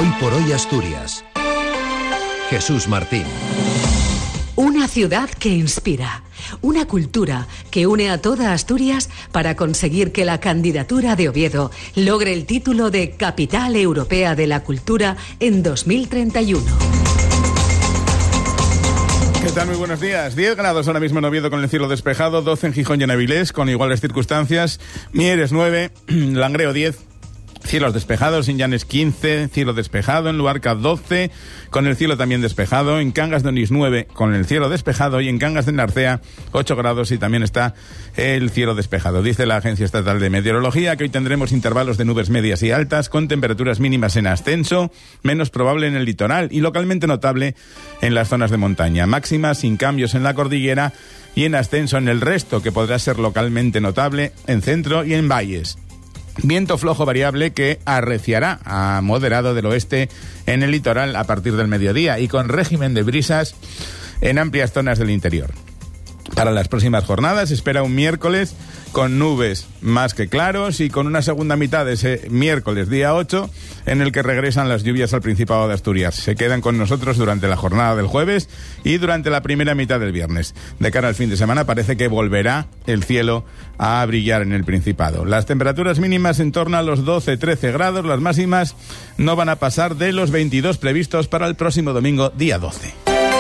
Hoy por hoy Asturias. Jesús Martín. Una ciudad que inspira, una cultura que une a toda Asturias para conseguir que la candidatura de Oviedo logre el título de Capital Europea de la Cultura en 2031. ¿Qué tal? Muy buenos días. 10 grados ahora mismo en Oviedo con el cielo despejado, 12 en Gijón y en Avilés con iguales circunstancias, Mieres 9, Langreo 10, cielos despejados, en Llanes 15, cielo despejado, en Luarca 12, con el cielo también despejado, en Cangas de Onís 9, con el cielo despejado, y en Cangas de Narcea 8 grados y también está el cielo despejado. Dice la Agencia Estatal de Meteorología que hoy tendremos intervalos de nubes medias y altas, con temperaturas mínimas en ascenso, menos probable en el litoral y localmente notable en las zonas de montaña. Máximas sin cambios en la cordillera y en ascenso en el resto, que podrá ser localmente notable en centro y en valles. Viento flojo variable que arreciará a moderado del oeste en el litoral a partir del mediodía y con régimen de brisas en amplias zonas del interior. Para las próximas jornadas se espera un miércoles con nubes más que claros y con una segunda mitad de ese miércoles día 8 en el que regresan las lluvias al Principado de Asturias. Se quedan con nosotros durante la jornada del jueves y durante la primera mitad del viernes. De cara al fin de semana parece que volverá el cielo a brillar en el Principado. Las temperaturas mínimas en torno a los 12-13 grados, las máximas no van a pasar de los 22 previstos para el próximo domingo día 12.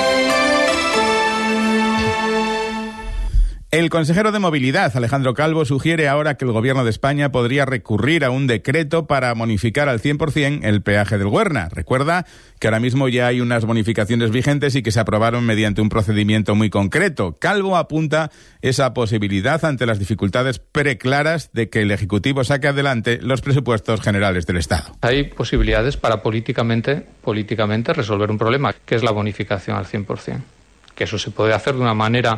El consejero de Movilidad, Alejandro Calvo, sugiere ahora que el Gobierno de España podría recurrir a un decreto para bonificar al 100% el peaje del Güerna. Recuerda que ahora mismo ya hay unas bonificaciones vigentes y que se aprobaron mediante un procedimiento muy concreto. Calvo apunta esa posibilidad ante las dificultades preclaras de que el Ejecutivo saque adelante los presupuestos generales del Estado. Hay posibilidades para políticamente resolver un problema, que es la bonificación al 100%. Que eso se puede hacer de una manera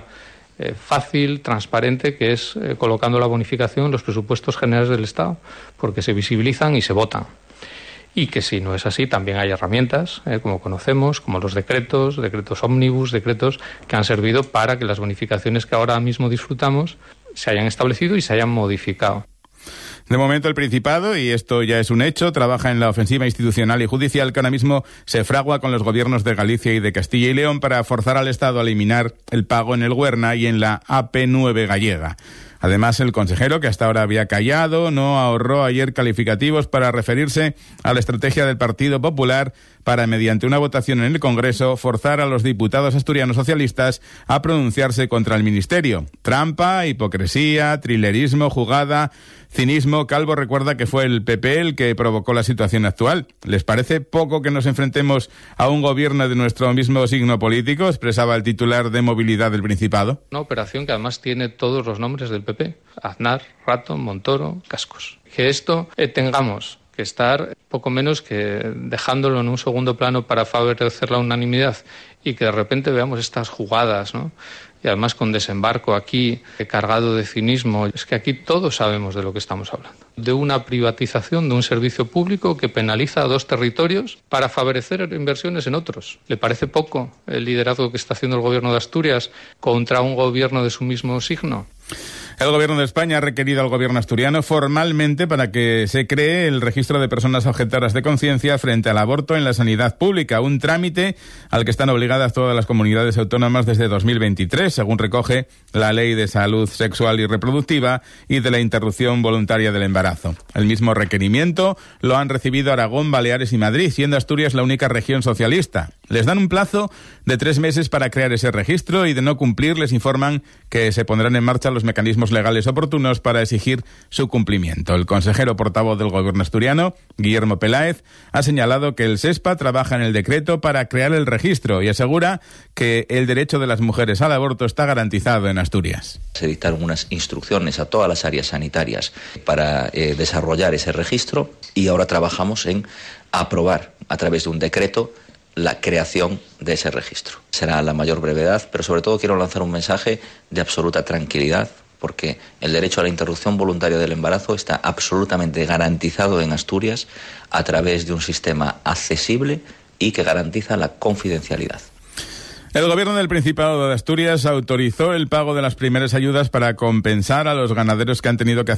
fácil, transparente, que es colocando la bonificación en los presupuestos generales del Estado, porque se visibilizan y se votan. Y que si no es así, también hay herramientas, como conocemos, como los decretos ómnibus, decretos que han servido para que las bonificaciones que ahora mismo disfrutamos se hayan establecido y se hayan modificado. De momento el Principado, y esto ya es un hecho, trabaja en la ofensiva institucional y judicial que ahora mismo se fragua con los gobiernos de Galicia y de Castilla y León para forzar al Estado a eliminar el pago en el Güerna y en la AP9 gallega. Además, el consejero, que hasta ahora había callado, no ahorró ayer calificativos para referirse a la estrategia del Partido Popular para, mediante una votación en el Congreso, forzar a los diputados asturianos socialistas a pronunciarse contra el Ministerio. Trampa, hipocresía, trilerismo, jugada, cinismo. Calvo recuerda que fue el PP el que provocó la situación actual. ¿Les parece poco que nos enfrentemos a un gobierno de nuestro mismo signo político?, expresaba el titular de Movilidad del Principado. Una operación que además tiene todos los nombres del PP. Aznar, Rato, Montoro, Cascos. Que esto tengamos que estar poco menos que dejándolo en un segundo plano para favorecer la unanimidad y que de repente veamos estas jugadas, ¿no? Y además con desembarco aquí cargado de cinismo. Es que aquí todos sabemos de lo que estamos hablando. De una privatización de un servicio público que penaliza a dos territorios para favorecer inversiones en otros. ¿Le parece poco el liderazgo que está haciendo el Gobierno de Asturias contra un gobierno de su mismo signo? El Gobierno de España ha requerido al Gobierno asturiano formalmente para que se cree el registro de personas objetoras de conciencia frente al aborto en la sanidad pública, un trámite al que están obligadas todas las comunidades autónomas desde 2023, según recoge la Ley de Salud Sexual y Reproductiva y de la Interrupción Voluntaria del Embarazo. El mismo requerimiento lo han recibido Aragón, Baleares y Madrid, siendo Asturias la única región socialista. Les dan un plazo de 3 meses para crear ese registro y, de no cumplir, les informan que se pondrán en marcha los mecanismos legales oportunos para exigir su cumplimiento. El consejero portavoz del Gobierno asturiano, Guillermo Peláez, ha señalado que el SESPA trabaja en el decreto para crear el registro y asegura que el derecho de las mujeres al aborto está garantizado en Asturias. Se dictaron unas instrucciones a todas las áreas sanitarias para desarrollar ese registro y ahora trabajamos en aprobar a través de un decreto la creación de ese registro. Será a la mayor brevedad, pero sobre todo quiero lanzar un mensaje de absoluta tranquilidad, porque el derecho a la interrupción voluntaria del embarazo está absolutamente garantizado en Asturias a través de un sistema accesible y que garantiza la confidencialidad. El gobierno del Principado de Asturias autorizó el pago de las primeras ayudas para compensar a los ganaderos que han tenido que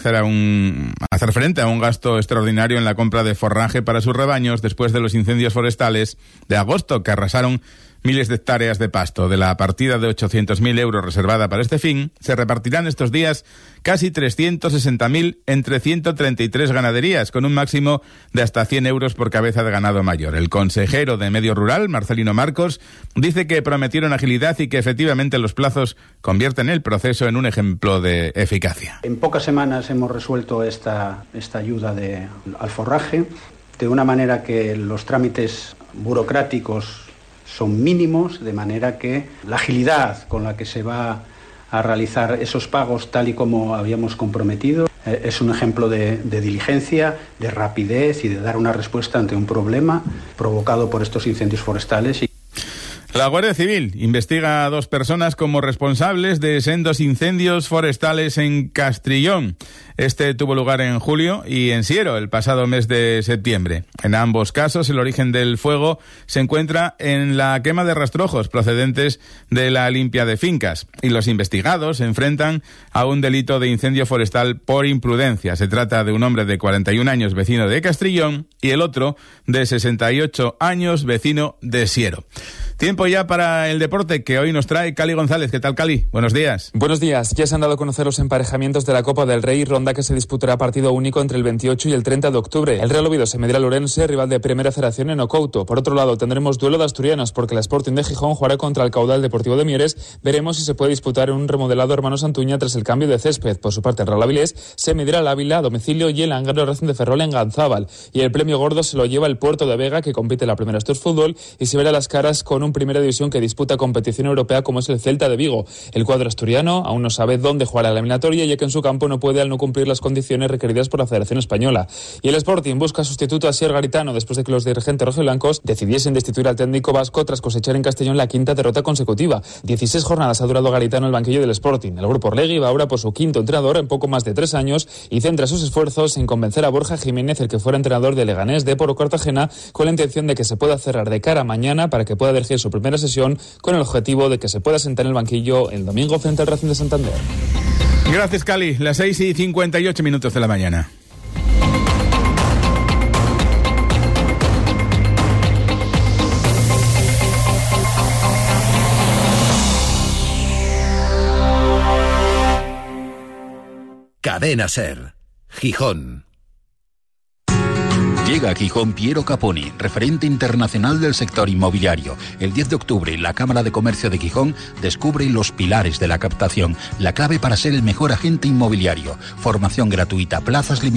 hacer frente a un gasto extraordinario en la compra de forraje para sus rebaños después de los incendios forestales de agosto que arrasaron miles de hectáreas de pasto. De la partida de 800.000 euros reservada para este fin, se repartirán estos días casi 360.000 entre 133 ganaderías, con un máximo de hasta 100 euros por cabeza de ganado mayor. El consejero de Medio Rural, Marcelino Marcos, dice que prometieron agilidad y que efectivamente los plazos convierten el proceso en un ejemplo de eficacia. En pocas semanas hemos resuelto esta ayuda al forraje, de una manera que los trámites burocráticos son mínimos, de manera que la agilidad con la que se va a realizar esos pagos tal y como habíamos comprometido es un ejemplo de diligencia, de rapidez y de dar una respuesta ante un problema provocado por estos incendios forestales. La Guardia Civil investiga a 2 personas como responsables de sendos incendios forestales en Castrillón. Este tuvo lugar en julio y en Siero el pasado mes de septiembre. En ambos casos, el origen del fuego se encuentra en la quema de rastrojos procedentes de la limpia de fincas. Y los investigados se enfrentan a un delito de incendio forestal por imprudencia. Se trata de un hombre de 41 años, vecino de Castrillón, y el otro de 68 años, vecino de Siero. Tiempo ya para el deporte que hoy nos trae Cali González. ¿Qué tal, Cali? Buenos días. Buenos días. Ya se han dado a conocer los emparejamientos de la Copa del Rey, ronda que se disputará a partido único entre el 28 y el 30 de octubre. El Real Oviedo se medirá al Ourense, rival de Primera Federación en Ocouto. Por otro lado, tendremos duelo de asturianos porque el Sporting de Gijón jugará contra el Caudal Deportivo de Mieres. Veremos si se puede disputar en un remodelado Hermano Santuña tras el cambio de césped. Por su parte, el Real Avilés se medirá al Ávila a domicilio y el Angaro Racing de Ferrol en Ganzábal. Y el premio gordo se lo lleva el Puerto de Vega, que compite en la Primera Asturias Fútbol y se verá las caras con un Primera División que disputa competición europea como es el Celta de Vigo. El cuadro asturiano aún no sabe dónde jugará la eliminatoria, ya que en su campo no puede al no cumplir las condiciones requeridas por la Federación Española. Y el Sporting busca sustituto a Sier Garitano después de que los dirigentes rojiblancos decidiesen destituir al técnico vasco tras cosechar en Castellón la 5ª derrota consecutiva. 16 jornadas ha durado Garitano el banquillo del Sporting. El grupo Orlegui va ahora por su 5º entrenador en poco más de 3 años y centra sus esfuerzos en convencer a Borja Jiménez, el que fuera entrenador de Leganés, Depor o Cartagena, con la intención de que se pueda cerrar de cara a mañana para que pueda dirigir su primera sesión con el objetivo de que se pueda sentar en el banquillo el domingo frente al Racing de Santander. Gracias, Cali. Las 6:58 de la mañana. Cadena SER, Gijón. Llega a Gijón Piero Caponi, referente internacional del sector inmobiliario. El 10 de octubre, la Cámara de Comercio de Gijón descubre los pilares de la captación, la clave para ser el mejor agente inmobiliario. Formación gratuita, plazas limitadas.